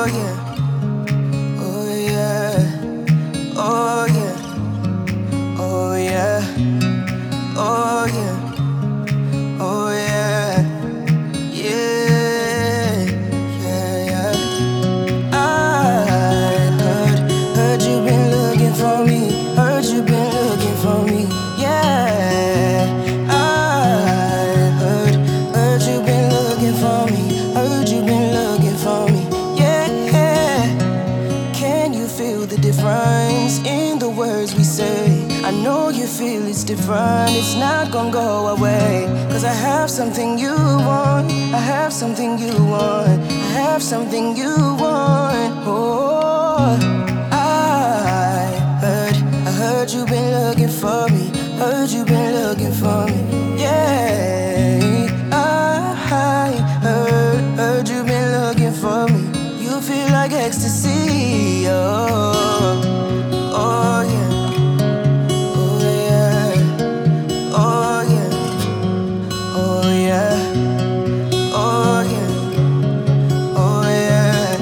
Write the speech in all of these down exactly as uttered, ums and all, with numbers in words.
yeah, oh yeah, oh yeah, oh yeah, oh yeah, oh yeah, yeah, yeah, yeah. I heard, heard you been looking for me, heard you been looking for me, yeah. I heard, heard you been looking for me, heard you been looking for me, yeah. Can you feel the difference in the words we say? I know you feel it's different, it's not gonna go away. Cause I have something you want, I have something you want, I have something you want. Oh, I heard, I heard you been looking for me, heard you been looking for me, yeah. I heard, heard you been looking for me. You feel like ecstasy, oh, oh yeah. Oh yeah, oh yeah, oh yeah, oh yeah,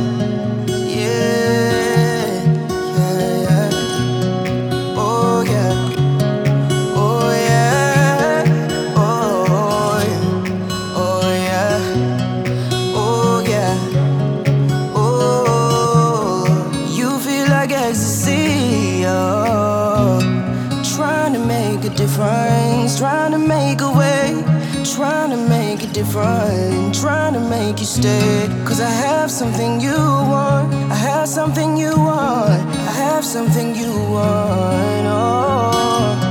yeah, yeah, yeah. Oh yeah, oh yeah, oh yeah, oh yeah, oh yeah, oh. You feel like ecstasy, oh. Trying to make a difference, trying to make a way, trying to make a difference, trying to make you stay. Cause I have something you want, I have something you want, I have something you want, oh.